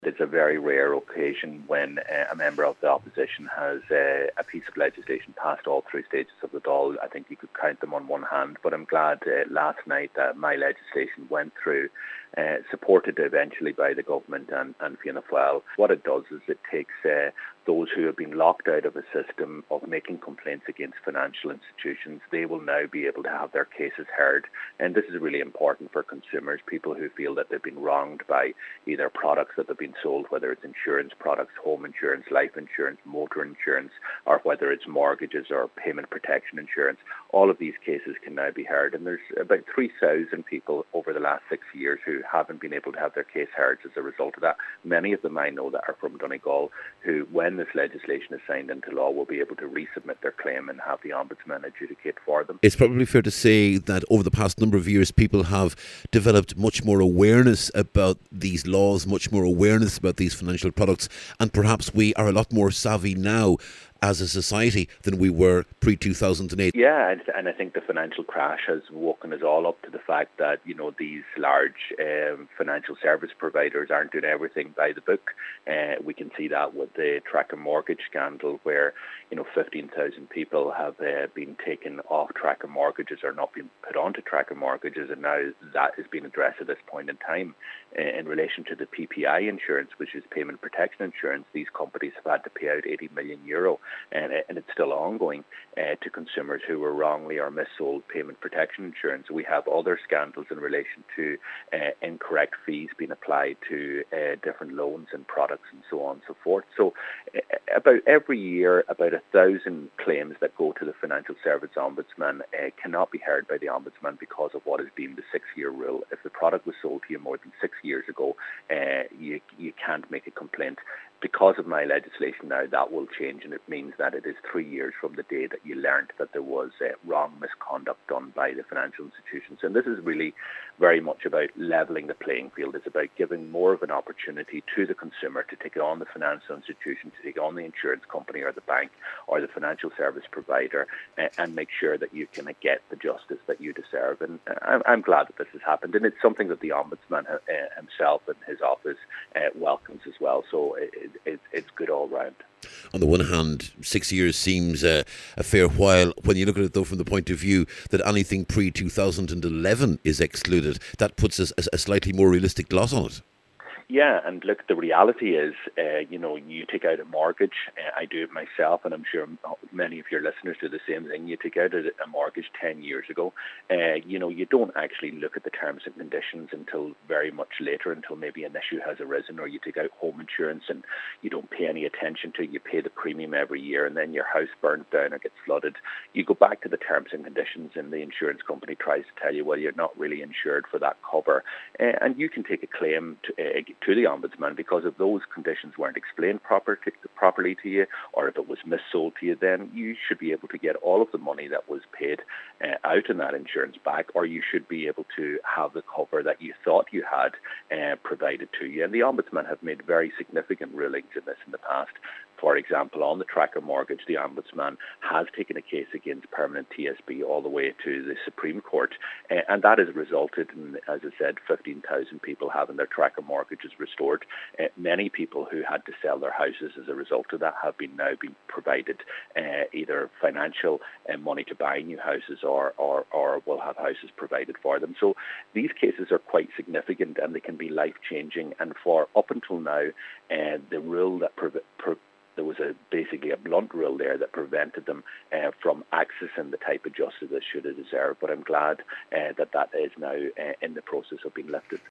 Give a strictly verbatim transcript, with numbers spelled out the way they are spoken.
It's a very rare occasion when uh, a member of the opposition has uh, a piece of legislation passed all three stages of the Dáil. I think you could count them on one hand, but I'm glad uh, last night that my legislation went through, uh, supported eventually by the government and, and Fianna Fáil. What it does is it takes uh, those who have been locked out of a system of making complaints against financial institutions, they will now be able to have their cases heard. And this is really important for consumers, people who feel that they've been wronged by either products that have been sold, whether it's insurance products, home insurance, life insurance, motor insurance, or whether it's mortgages or payment protection insurance. All of these cases can now be heard. And there's about three thousand people over the last six years who haven't been able to have their case heard as a result of that. Many of them I know that are from Donegal, who, when this legislation is signed into law, will be able to resubmit their claim and have the Ombudsman adjudicate for them. It's probably fair to say that over the past number of years, people have developed much more awareness about these laws, much more awareness about these financial products, and perhaps we are a lot more savvy now as a society than we were pre two thousand eight. Yeah, and, and I think the financial crash has woken us all up to the fact that, you know, these large um, financial service providers aren't doing everything by the book. Uh, we can see that with the Tracker Mortgage scandal, where, you know, fifteen thousand people have uh, been taken off Tracker Mortgages or not been put onto Tracker Mortgages, and now that is being addressed at this point in time. Uh, in relation to the P P I insurance, which is payment protection insurance, these companies have had to pay out eighty million euro. And, and it's still ongoing uh, to consumers who were wrongly or missold payment protection insurance. We have other scandals in relation to uh, incorrect fees being applied to uh, different loans and products and so on and so forth. So uh, about every year, about a thousand claims that go to the Financial Service Ombudsman uh, cannot be heard by the Ombudsman because of what is deemed the six-year rule. If the product was sold to you more than six years ago, uh, you, you can't make a complaint. Because of my legislation now, that will change, and it means that it is three years from the day that you learned that there was uh, wrong misconduct done by the financial institutions. And this is really very much about levelling the playing field. It's about giving more of an opportunity to the consumer to take on the financial institution, to take on the insurance company or the bank or the financial service provider, uh, and make sure that you can uh, get the justice that you deserve. And uh, I'm, I'm glad that this has happened, and it's something that the Ombudsman uh, himself and his office uh, welcomes as well. So it, it, it's good all round. On the one hand, six years seems uh, a fair while. When you look at it, though, from the point of view that anything pre two thousand eleven is excluded, that puts us a, a slightly more realistic gloss on it. Yeah, and look, the reality is, uh, you know, you take out a mortgage. Uh, I do it myself, and I'm sure many of your listeners do the same thing. You take out a, a mortgage ten years ago. Uh, you know, you don't actually look at the terms and conditions until very much later, until maybe an issue has arisen, or you take out home insurance and you don't pay any attention to it. You pay the premium every year, and then your house burns down or gets flooded. You go back to the terms and conditions, and the insurance company tries to tell you, well, you're not really insured for that cover. Uh, and you can take a claim to uh, to the Ombudsman because if those conditions weren't explained proper to, properly to you, or if it was missold to you, then you should be able to get all of the money that was paid uh, out in that insurance back, or you should be able to have the cover that you thought you had uh, provided to you. And the Ombudsman have made very significant rulings in this in the past. For example, on the Tracker Mortgage, the Ombudsman has taken a case against Permanent T S B all the way to the Supreme Court, uh, and that has resulted in, as I said, fifteen thousand people having their Tracker Mortgages restored. Uh, many people who had to sell their houses as a result of that have been now been provided uh, either financial uh, money to buy new houses, or, or, or will have houses provided for them. So these cases are quite significant, and they can be life-changing. And for up until now, uh, the rule that pre- pre- there was a basically a blunt rule there that prevented them uh, from accessing the type of justice that should have deserved. But I'm glad uh, that that is now uh, in the process of being lifted.